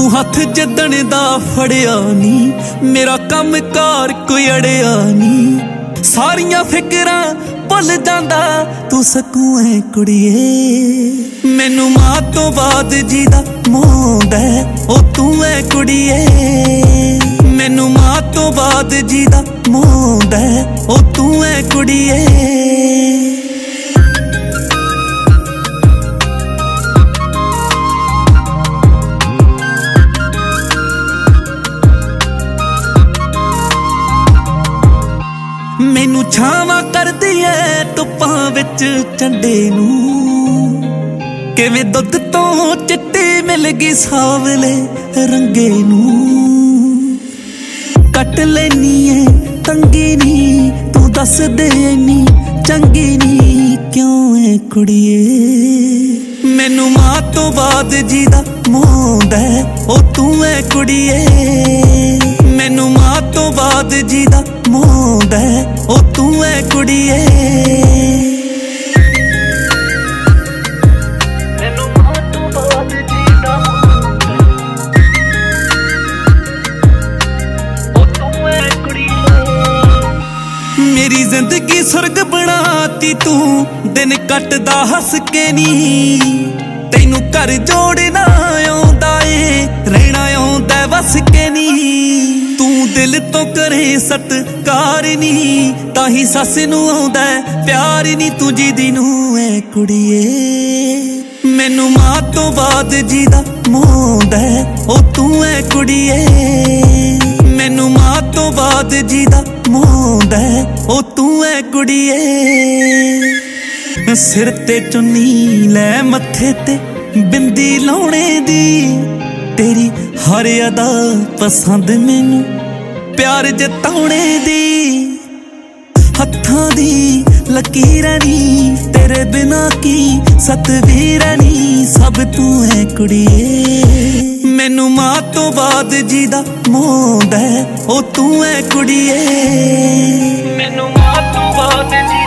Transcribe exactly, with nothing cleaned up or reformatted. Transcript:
ਤੂੰ ਹੱਥ ਜਿੱਦਣ ਦਾ ਫੜਿਆ ਨੀ, ਮੇਰਾ ਕੰਮ ਕਾਰ ਕੋਈ ਅੜਿਆ ਨੀ। ਸਾਰੀਆਂ ਫਿਕਰਾਂ ਭੁੱਲ ਜਾਂਦਾ ਤੂੰ ਸਕੂੰ ਐ ਕੁੜੀਏ। ਮੈਨੂੰ ਮਾਂ ਤੋਂ ਬਾਅਦ ਜੀ ਦਾ ਮੋਹਦਾ ਉਹ ਤੂੰ ਐ ਕੁੜੀਏ। ਮੈਨੂੰ ਮਾਂ ਤੋਂ ਬਾਅਦ ਜੀ ਦਾ ਮੋਹਦਾ ਉਹ ਤੂੰ ਐ ਕੁੜੀਏ। ਮੈਨੂੰ ਛਾਵਾਂ ਕਰਦੀ ਐ ਧੁੱਪਾਂ ਵਿੱਚ ਝੰਡੇ ਨੂੰ, ਕਿਵੇਂ ਦੁੱਧ ਤੋਂ ਚਿੱਟੀ ਮਿਲ ਗਈ ਸਾਵਲੇ ਰੰਗੇ ਨੂੰ। ਕੱਟ ਲੈਨੀ ਐ ਤੰਗੀ ਨੀ ਤੂੰ ਦੱਸ ਦੇ ਨੀ ਚੰਗੀ ਨੀ ਕਿਉਂ ਐ ਕੁੜੀਏ। ਮੈਨੂੰ ਮਾਂ ਤੋਂ ਬਾਅਦ ਜੀ ਦਾ ਮੋਹਦਾ ਉਹ ਤੂੰ ਐ ਕੁੜੀਏ। ਮੈਨੂੰ ਮਾਂ ਤੋਂ ਬਾਅਦ ਜੀ ਦਾ ਮੋਹਦਾ ਉਹ ਤੂੰ ਐ ਕੁੜੀਏ। ਮੈਨੂੰ ਮਾਂ ਤੋਂ ਬਾਅਦ ਜੀ ਦਾ ਮੋਹਦਾ ਉਹ ਤੂੰ ਐ ਕੁੜੀਏ। ਮੇਰੀ ਜ਼ਿੰਦਗੀ ਸੁਰਗ ਬਣਾਤੀ ਤੂੰ ਦਿਨ ਕੱਟਦਾ ਹੱਸ ਕੇ ਨੀ। ਤੈਨੂੰ ਘਰ ਜੋੜਨਾ ਆਉਂਦਾ ਏ ਰਹਿਣਾ ਆਉਂਦਾ ਵਸ ਕੇ ਨੀ। ਤੂੰ ਦਿਲ ਤੋਂ ਕਰੇ ਸਤਿਕਾਰ ਨੀ ਤਾਂ ਹੀ ਸੱਸ ਨੂੰ ਆਉਂਦਾ ਪਿਆਰ ਨੀ। ਤੂੰ ਜਿੱਦੀ ਨੂੰ ਐ ਕੁੜੀਏ। ਮੈਨੂੰ ਮਾਂ ਤੋਂ ਬਾਅਦ ਜੀ ਦਾ ਮੋਹਦਾ ਉਹ ਤੂੰ ਐ ਕੁੜੀਏ। ਮੈਨੂੰ ਮਾਂ ਤੋਂ ਬਾਅਦ ਜੀ ਦਾ ਮੋਹਦਾ ਉਹ ਤੂੰ ਐ ਕੁੜੀਏ। ਸਿਰ ਤੇ ਚੁੰਨੀ ਲੈ ਮੱਥੇ ਤੇ ਬਿੰਦੀ ਲਾਉਣੇ ਦੀ, ਤੇਰੀ ਹਰ ਅਦਾ ਪਸੰਦ ਮੈਨੂੰ ਪਿਆਰ ਜਤਾਉਣੇ ਦੀ। ਹੱਥਾਂ ਦੀ ਲਕੀਰਾਂ ਨੀ ਤੇਰੇ ਬਿਨਾ ਕੀ ਸਤਵੀਰਾਂ ਨੀ ਸਭ ਤੂੰ ਐ ਕੁੜੀਏ। ਮੈਨੂੰ ਮਾਂ ਤੋਂ ਬਾਅਦ ਜੀ ਦਾ ਮੋਹਦਾ ਉਹ ਤੂੰ ਐ ਕੁੜੀਏ। ਮੈਨੂੰ ਮਾਂ ਤੋਂ ਬਾਅਦ ਜੀ